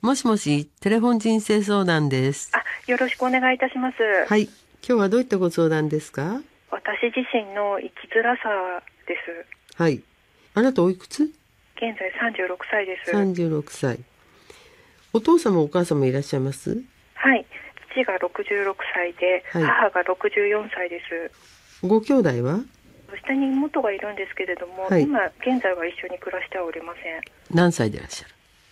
もしもし、テレフォン人生相談です。 よろしくお願いいたします。 はい。今日はどういったご相談ですか？ 私自身の生きづらさです。 はい。あなたおいくつ？ 現在36歳です。 36歳。お父様お母様いらっしゃいます？ はい。父が66歳で、 はい、 母が64歳です。 ご兄弟は？ 下に妹がいるんですけれども、 はい、 今現在は一緒に暮らしてはおりません。 何歳でいらっしゃる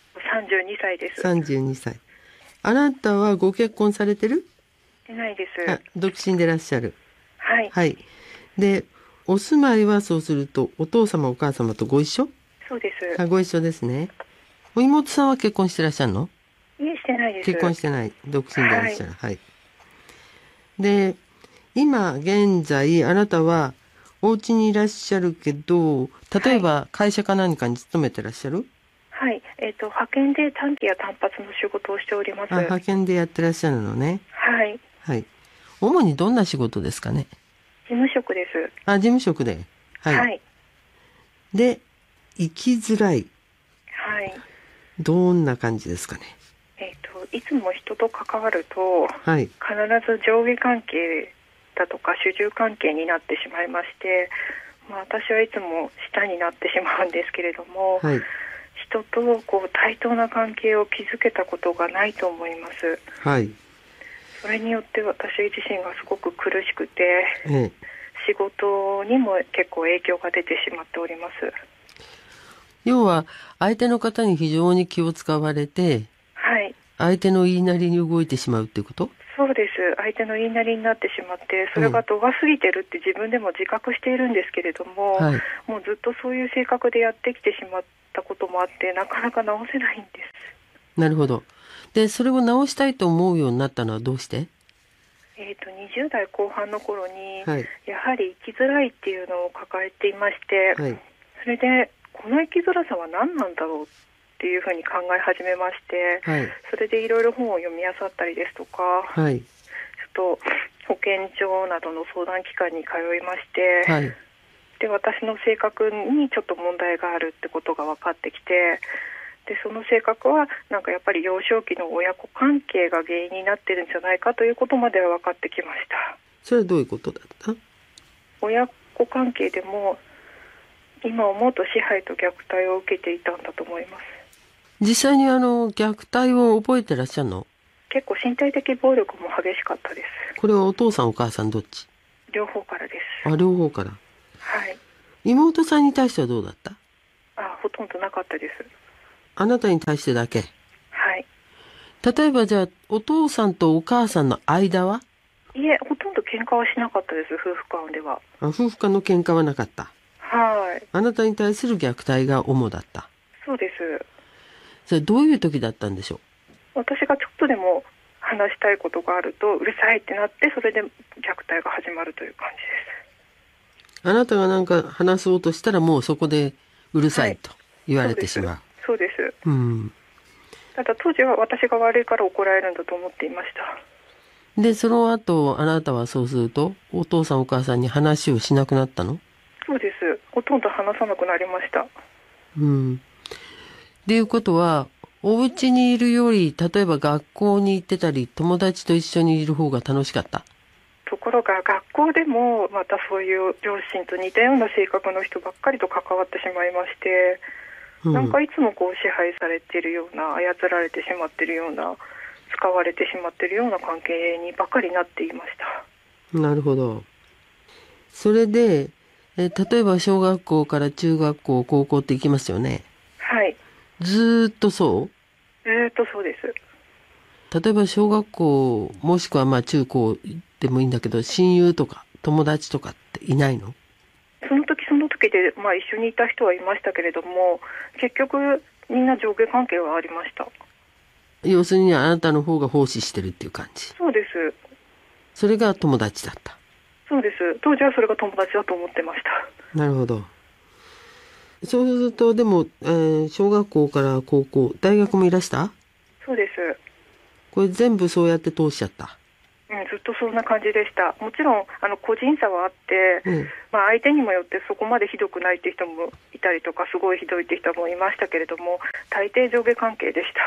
？32歳です。 32歳。あなたはご結婚されてる？ してないです。 独身でいらっしゃる。 はい。 はい。で、お住まいはそうするとお父様お母様とご一緒？ そうです。 ご一緒ですね。お妹さんは結婚してらっしゃるの？ いえ、してないです。 結婚してない。独身でいらっしゃる。はい。で、今現在あなたはお家にいらっしゃるけど、例えば会社か何かに勤めてらっしゃる？ はい。派遣で短期や単発の仕事をしております。 派遣でやってらっしゃるのね。 はい。 はい。主にどんな仕事ですかね？ 事務職です。 事務職で。はい。 はい。 で、生きづらい。 はい。 どんな感じですかね？ いつも人と関わると、 はい、 必ず上下関係だとか主従関係になってしまいまして、私はいつも下になってしまうんですけれども、 はい、 人と対等な関係を築けたことがないと思います。 はい、 それによって私自身がすごく苦しくて、仕事にも結構影響が出てしまっております。 要は相手の方に非常に気を使われて、 はい、 相手の言いなりに動いてしまうっていうこと？ そうです。相手の言いなりになってしまって、それが度が過ぎてるって自分でも自覚しているんですけれども、 はい、 もうずっとそういう性格でやってきてしまったこともあって、なかなか直せないんです。 なるほど。で、それを直したいと思うようになったのはどうして？ 20代後半の頃に、 はい、 やはり生きづらいっていうのを抱えていまして、 はい、 それでこの生きづらさは何なんだろうっていうふうに考え始めまして、 はい、 それでいろいろ本を読み漁ったりですとか、 はい、 ちょっと保健所などの相談機関に通いまして、 はい、 で私の性格にちょっと問題があるってことが分かってきて、でその性格はなんかやっぱり幼少期の親子関係が原因になってるんじゃないかということまでは分かってきました。 それはどういうことだった？ 親子関係でも今思うと支配と虐待を受けていたんだと思います。 実際に虐待を覚えてらっしゃるの？ 結構身体的暴力も激しかったです。 これはお父さんお母さんどっち？ 両方からです。 両方から。 はい。 妹さんに対してはどうだった？ ほとんどなかったです。 あなたに対してだけ？ はい。 例えばじゃあお父さんとお母さんの間は？ いえ、ほとんど喧嘩はしなかったです。夫婦間では。 夫婦間の喧嘩はなかった？ はい。 あなたに対する虐待が主だった？ そうです。 それどういう時だったんでしょう？私がちょっとでも話したいことがあるとうるさいってなって、それで虐待が始まるという感じです。 あなたがなんか話そうとしたらもうそこでうるさいと言われてしまう。 そうです。 うん。 ただ当時は私が悪いから怒られるんだと思っていました。 で、その後あなたはそうするとお父さんお母さんに話をしなくなったの？ そうです。ほとんど話さなくなりました。 うん。っていうことはお家にいるより例えば学校に行ってたり友達と一緒にいる方が楽しかった？ ところが学校でもまたそういう両親と似たような性格の人ばっかりと関わってしまいまして、なんかいつも支配されているような、操られてしまっているような、使われてしまっているような関係にばかりなっていました。 なるほど。それで例えば小学校から中学校高校って行きますよね？ はい。 ずーっとそう？ ずーっとそうです。 例えば小学校もしくは中高でもいいんだけど親友とか友達とかっていないの？ その時その時で、一緒にいた人はいましたけれども、結局みんな上下関係はありました。 要するにあなたの方が奉仕してるっていう感じ？ そうです。 それが友達だった？ そうです。当時はそれが友達だと思ってました。 なるほど。そうするとでも、小学校から高校大学もいらした？ そうです。 これ全部そうやって通しちゃった？ ずっとそんな感じでした。もちろん個人差はあって、相手にもよってそこまでひどくないって人もいたりとか、すごいひどいって人もいましたけれども、大抵上下関係でした。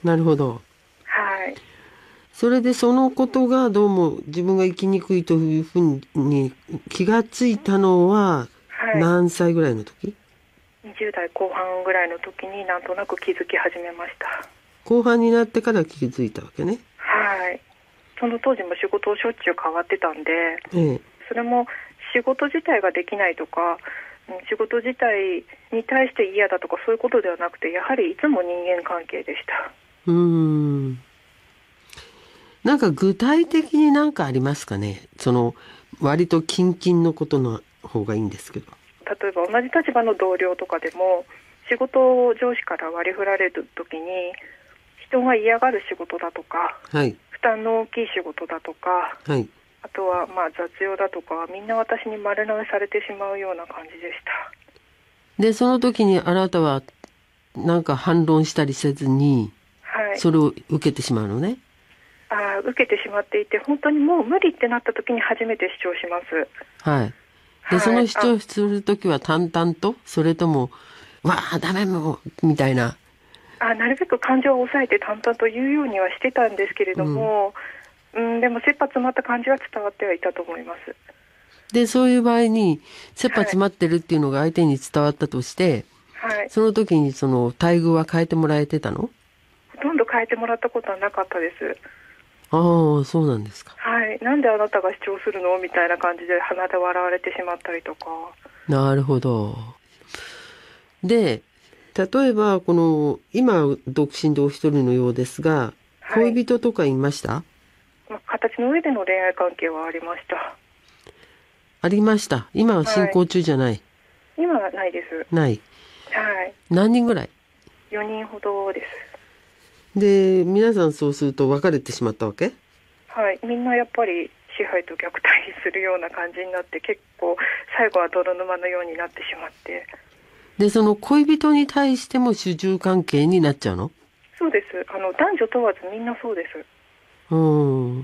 なるほど。 はい。 それでそのことがどうも自分が生きにくいというふうに気がついたのははい。 何歳ぐらいの時？ 20代後半ぐらいの時になんとなく気づき始めました。 後半になってから気づいたわけね。 はい。その当時も仕事をしょっちゅう変わってたんで、 ええ。 それも仕事自体ができないとか、仕事自体に対して嫌だとかそういうことではなくて、やはりいつも人間関係でした。 うーん。なんか具体的になんかありますかね。その割と近々のことの方がいいんですけど。 例えば同じ立場の同僚とかでも、仕事を上司から割り振られる時に、人が嫌がる仕事だとか、 はい。 負担の大きい仕事だとか、 はい。 あとはまあ雑用だとか、みんな私に丸投げされてしまうような感じでした。 で、その時にあなたはなんか反論したりせずに、 はい。 それを受けてしまうのね。 受けてしまっていて、本当にもう無理ってなった時に初めて主張します。 はい。で、そはい。 の主張するときは淡々と、それとも、わあ、ダメもう、みたいな。 なるべく感情を抑えて淡々と言うようにはしてたんですけれどうん。 も、でも切羽詰まった感じは伝わってはいたと思います。 で、そういう場合に、切羽はい。 詰まってるっていうのが相手に伝わったとして、 はい。 その時にその待遇は変えてもらえてたの？ ほとんど変えてもらったことはなかったです。 ああ、そうなんですか。 はい。なんであなたが主張するのみたいな感じで鼻で笑われてしまったりとか。 なるほど。で、例えば、この、今、独身でお一人のようですが、 はい。 恋人とかいました？ 形の上での恋愛関係はありました。 ありました。今は進はい。 行中じゃない？ 今はないです。 ない。 はい。 何人ぐらい？ 4人ほどです。 で、皆さんそうすると別れてしまったわけ？ はい。みんなやっぱり支配と虐待するような感じになって、結構最後は泥沼のようになってしまって。 で、その恋人に対しても主従関係になっちゃうの？ そうです。男女問わずみんなそうです。 うん。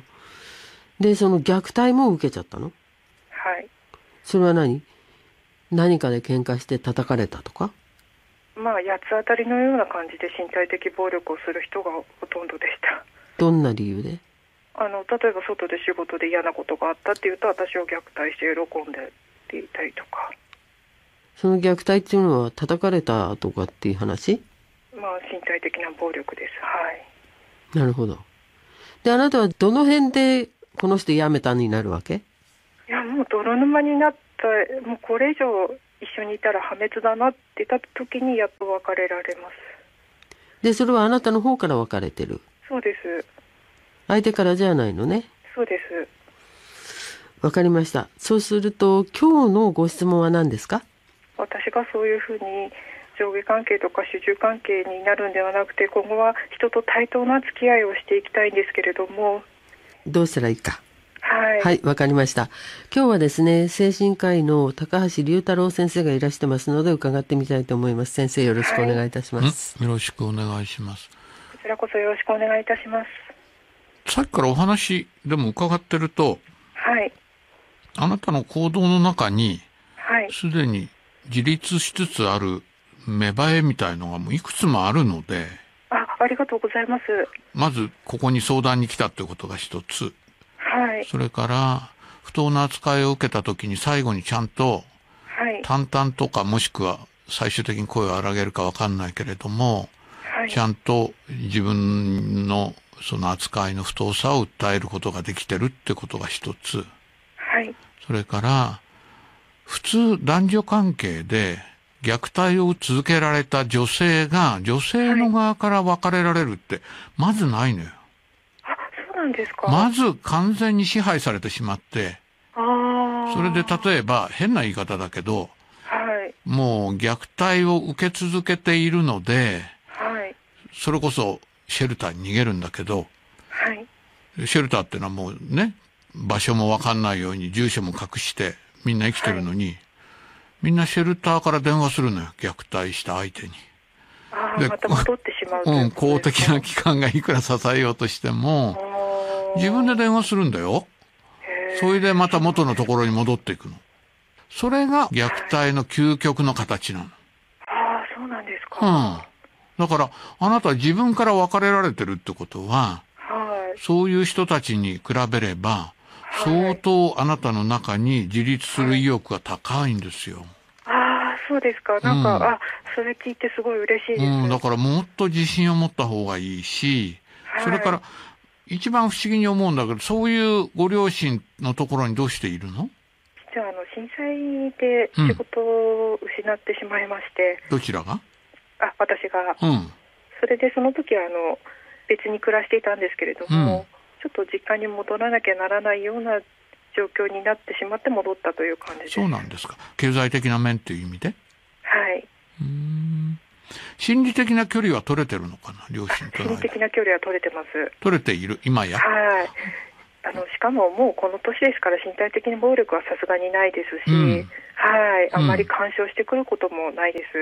で、その虐待も受けちゃったの？ はい。 それは何かで喧嘩して叩かれたとか？ まあ、八つ当たりのような感じで身体的暴力をする人がほとんどでした。 どんな理由で？ 例えば外で仕事で嫌なことがあったっていうと、私を虐待して喜んでいたりとか。 その虐待っていうのは叩かれたとかっていう話？ まあ、身体的な暴力です。はい。 なるほど。で、あなたはどの辺でこの人辞めたになるわけ？ いや、もう泥沼になった、もうこれ以上一緒にいたら破滅だなって言った時にやっと別れられます。 で、それはあなたの方から別れてる。 そうです。 相手からじゃないのね。 そうです。 わかりました。そうすると、今日のご質問は何ですか？ 私がそういうふうに上下関係とか主従関係になるんではなくて、今後は人と対等な付き合いをしていきたいんですけれども。 どうしたらいいか。 はい。 はい、わかりました。今日はですね、精神科医の高橋隆太郎先生がいらしてますので、伺ってみたいと思います。先生、よろしくおはい。 願いいたします。 よろしくお願いします。 こちらこそよろしくお願いいたします。 さっきからお話でも伺ってると、 はい。 あなたの行動の中に、 はい。 すでに自立しつつある芽生えみたいのがもういくつもあるので、 ありがとうございます。 まずここに相談に来たということが一つ。 はい。 それから、不当な扱いを受けた時に最後にちゃんと、 はい。 淡々とかもしくは最終的に声を荒げるかわかんないけれども、 はい。 ちゃんと自分のその扱いの不当さを訴えることができてるってことが一つ。 はい。 それから、普通男女関係で虐待を続けられた女性が女性はい。 の側から別れられるってまずないのよ。 そうなんですか。 まず完全に支配されてしまって、 あそれであ。 例えば変な言い方だけど、 はい。 もう虐待を受け続けているので、 はい。 それこそシェルターに逃げるんだけど、 はい。 シェルターってのはもうね、場所もわかんないように住所も隠してみんな生きてはい。 るのに、みんなシェルターから電話するのよ、虐待した相手に。で、 また戻ってしまうということ公ですか。 的な機関がいくら支えようとしても、自分で電話するんだよ。それでまた元のところに戻っていくの。それが虐待の究極の形なの。 そうなんですうん。 か。 だから、あなたは自分から別れられてるってことは、 はい。 そういう人たちに比べれば、 はい相当あなたの中に自立する意欲が高いんですよ。 ああ、そうですか。なんか、 うんそれ聞いてすごい嬉しいです。 うん、だからもっと自信を持った方がいいし、 はい、 それから、一番不思議に思うんだけど、そういうご両親のところにどうしているの？ 実は震災で仕事を失ってしまいまして、 どちらが？ 私が。 うん。 それでその時は別に暮らしていたんですけれども、ちょっと実家に戻らなきゃならないような状況になってしまって戻ったという感じです。 そうなんですか。経済的な面という意味で？ はい。 心理的な距離は取れてるのかな、両親との間。 心理的な距離は取れてます。 取れている、今や。 はい。しかももうこの年ですから身体的に暴力はさすがにないですし、はい。あまり干渉してくることもないです。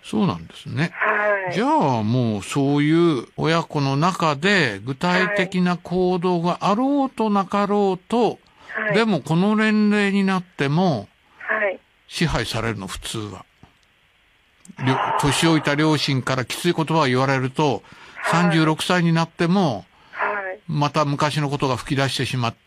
そうなんですね。 はい。 じゃあもうそういう親子の中で具体的な行動があろうとなかろうと、はい、でもこの年齢になっても、支配されるの、普通は。年老いた両親からきつい言葉を言われると、36歳になっても、また昔のことが吹き出してしまって、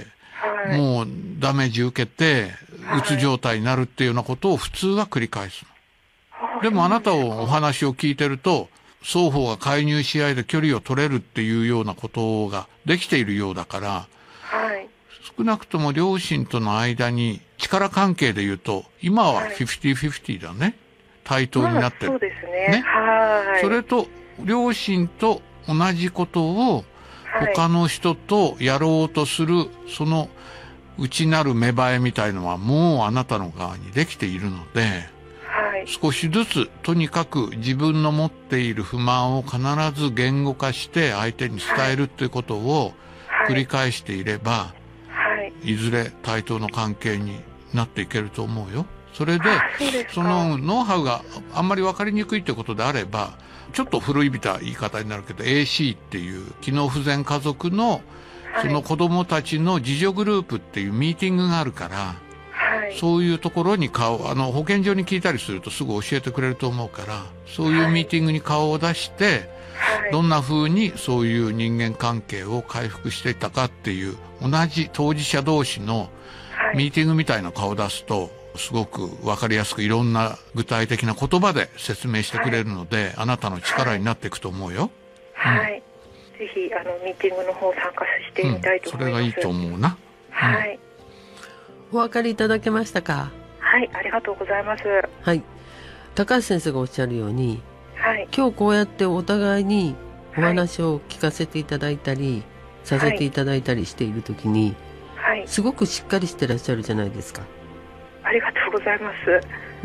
もうダメージ受けて、うつ状態になるっていうようなことを普通は繰り返すの。でもあなたをお話を聞いてると、双方が介入し合いで距離を取れるっていうようなことができているようだから、少なくとも両親との間に力関係で言うと、今は50-50だね。対等になってる。 そうですね。はい。 それと、両親と同じことを他の人とやろうとする、その内なる芽生えみたいのはもうあなたの側にできているので、少しずつとにかく自分の持っている不満を必ず言語化して相手に伝えるっていうことを繰り返していれば、いずれ対等の関係になっていけると思うよ。それで、そのノウハウがあんまり分かりにくいってことであれば、ちょっと古いびた言い方になるけど、AC っていう機能不全家族の、その子供たちの自助グループっていうミーティングがあるから、そういうところに保健所に聞いたりするとすぐ教えてくれると思うから、そういうミーティングに顔を出して、どんな風にそういう人間関係を回復していったかっていう、同じ当事者同士のミーティングみたいな顔を出すと、すごくわかりやすくいろんな具体的な言葉で説明してくれるので、あなたの力になっていくと思うよ。 ぜひミーティングの方参加してみたいと思います。 それがいいと思うな。 お分かりいただけましたか？ はい、ありがとうございます。 はい。高橋先生がおっしゃるように、今日こうやってお互いにお話を聞かせていただいたり、させていただいたりしているときに、すごくしっかりしてらっしゃるじゃないですか。 ありがとうございます。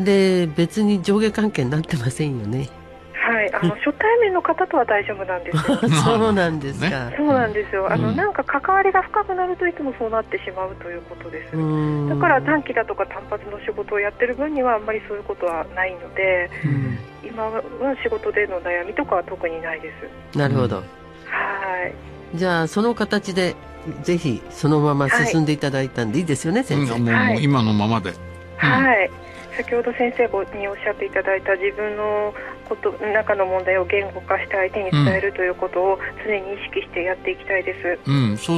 で、別に上下関係になってませんよね。 初対面の方とは大丈夫なんですよ。 そうなんですか。 そうなんですよ。なんか関わりが深くなるといつもそうなってしまうということです。だから短期だとか単発の仕事をやってる分にはあんまりそういうことはないので、今は仕事での悩みとかは特にないです。 なるほど。じゃあその形でぜひそのまま進んでいただいたんでいいですよね、先生。 もう今のままで。 先ほど先生におっしゃっていただいた自分の中の問題を言語化して相手に伝えるということを常に意識してやっていきたいです。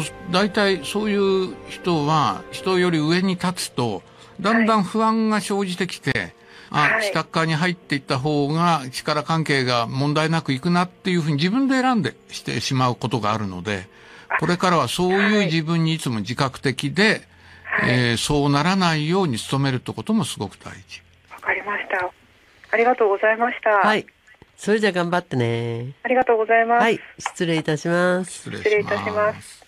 大体そういう人は人より上に立つとだんだん不安が生じてきて、下っ側に入っていった方が力関係が問題なくいくなっていうふうに自分で選んでしてしまうことがあるので、これからはそういう自分にいつも自覚的で、そうならないように努めるってこともすごく大事。 わかりました。ありがとうございました。 はい。それじゃ頑張ってね。 ありがとうございます。 はい。失礼いたします。 失礼いたします。